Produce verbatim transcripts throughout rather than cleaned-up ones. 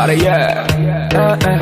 Somebody, yeah. Uh, uh.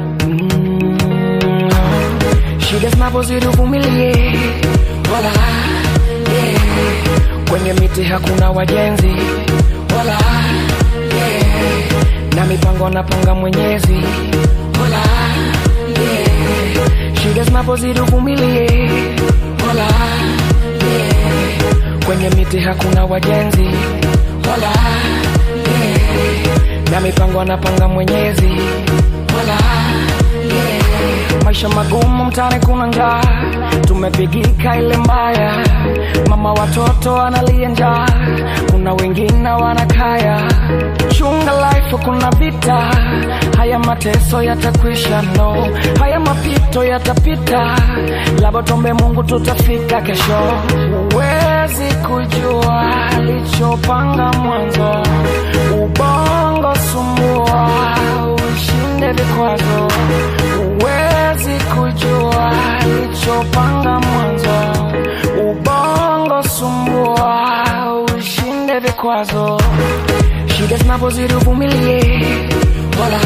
Mm. Shida zinapozivumilie, wala yeah. Kwenye miti hakuna wajenzi, wala yeah. Na mipango napanga Mwenyezi, wala yeah. Shida zinapozivumilie, wala yeah. Kwenye miti hakuna wajenzi, wala yeah. Na mipango napanga Mwenyezi, wala yeah. Maisha magumu mtaani kuna njaa, tumepigika ile mbaya. Mama watoto analia njaa, kuna wengine wanakaya. Chunga life kuna vita, haya mateso yatakwisha no. Haya mapito yatapita, labo tombe Mungu tutafika kesho. Uwezi kujua alichopanga mwanzo, ubongo sumbua ushinde vikwazo. Uwezi kujua alichopanga mwanzo, ubongo sumbua ushinde vikwazo. Shida zinapozivumilie, wala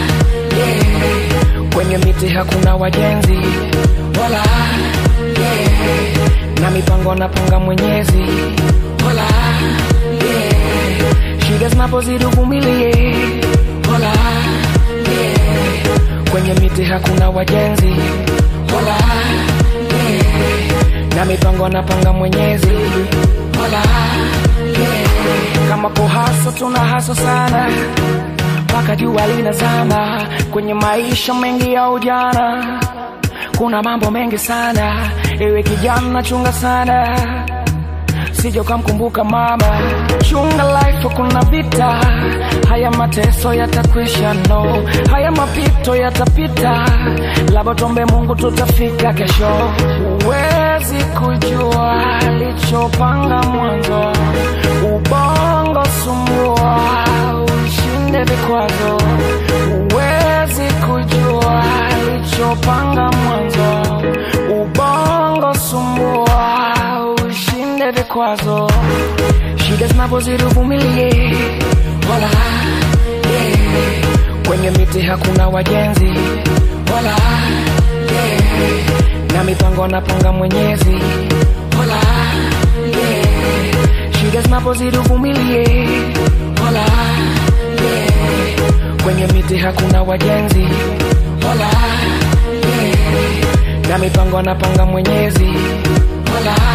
yeah. Kwenye miti hakuna wajenzi, wala yeah. Na mipango napanga Mwenyezi, wala yeah. Shida zinapozivumilie, wala yeah. Kwenye miti hakuna wajenzi, wala yeah. Na mipango napanga Mwenyezi, wala yeah. Kama kuhaso tunahaso sana, paka jua linazama. Kwenye maisha mengi ya ujana, kuna mambo mengi sana. Ewe kijana chunga sana, sije ukamkumbuka mama. Chunga life kuna vita, haya mateso yatakwisha no. Haya mapito yatapita, labo tombe Mungu tutafika kesho. Uwezi kujua alichopanga mwanzo, ubongo sumbua ushinde vikwazo. Uwezi kujua alichopanga mwanzo, ubongo sumbua ushinde vikwazo. Shida zinapozivumilie, wala yeah. Kwenye miti hakuna wajenzi, wala yeah. Na mipango napanga Mwenyezi, wala yeah. Shida zinapozivumilie, wala yeah. Kwenye miti hakuna wajenzi, wala yeah. Na mipango napanga Mwenyezi, wala